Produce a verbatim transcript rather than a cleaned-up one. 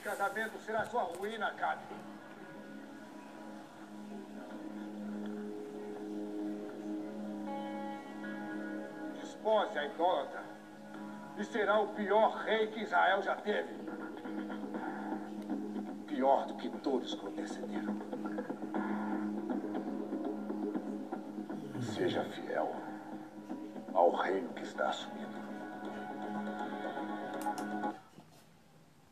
casamento será sua ruína, Cabe. Despose a idólatra e será o pior rei que Israel já teve. Pior do que todos que o antecederam. Seja fiel ao reino que está assumindo.